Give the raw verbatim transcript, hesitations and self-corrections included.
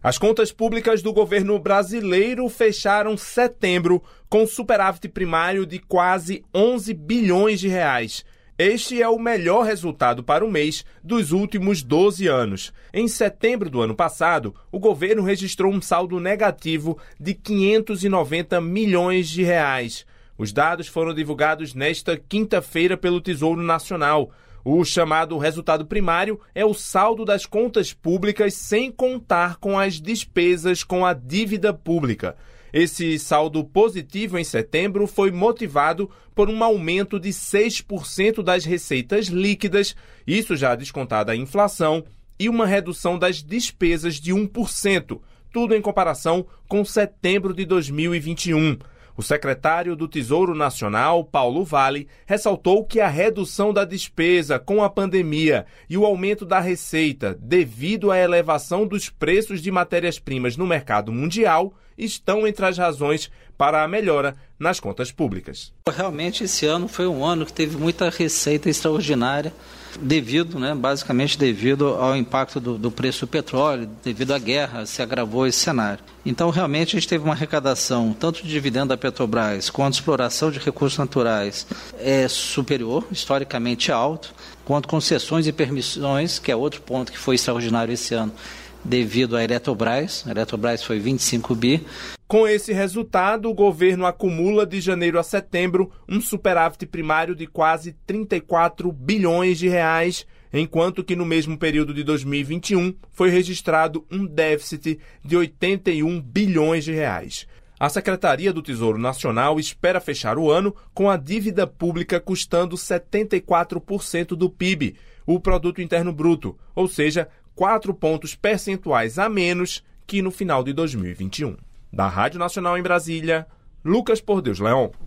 As contas públicas do governo brasileiro fecharam setembro com superávit primário de quase onze bilhões de reais. Este é o melhor resultado para o mês dos últimos doze anos. Em setembro do ano passado, o governo registrou um saldo negativo de quinhentos e noventa milhões de reais. Os dados foram divulgados nesta quinta-feira pelo Tesouro Nacional. O chamado resultado primário é o saldo das contas públicas sem contar com as despesas com a dívida pública. Esse saldo positivo em setembro foi motivado por um aumento de seis por cento das receitas líquidas, isso já descontada a inflação, e uma redução das despesas de um por cento, tudo em comparação com setembro de dois mil e vinte e um. O secretário do Tesouro Nacional, Paulo Vale, ressaltou que a redução da despesa com a pandemia e o aumento da receita devido à elevação dos preços de matérias-primas no mercado mundial estão entre as razões para a melhora nas contas públicas. Realmente esse ano foi um ano que teve muita receita extraordinária, devido, né, basicamente devido ao impacto do, do preço do petróleo, devido à guerra, se agravou esse cenário. Então, realmente, a gente teve uma arrecadação, tanto de dividendo da Petrobras, quanto de exploração de recursos naturais, é superior, historicamente alto, quanto concessões e permissões, que é outro ponto que foi extraordinário esse ano, devido à Eletrobras. A Eletrobras foi vinte e cinco bi. Com esse resultado, o governo acumula de janeiro a setembro um superávit primário de quase trinta e quatro bilhões de reais, enquanto que no mesmo período de dois mil e vinte e um foi registrado um déficit de oitenta e um bilhões de reais. A Secretaria do Tesouro Nacional espera fechar o ano com a dívida pública custando setenta e quatro por cento do P I B, o Produto Interno Bruto, ou seja, quatro pontos percentuais a menos que no final de dois mil e vinte e um. Da Rádio Nacional em Brasília, Lucas Por Deus Leão.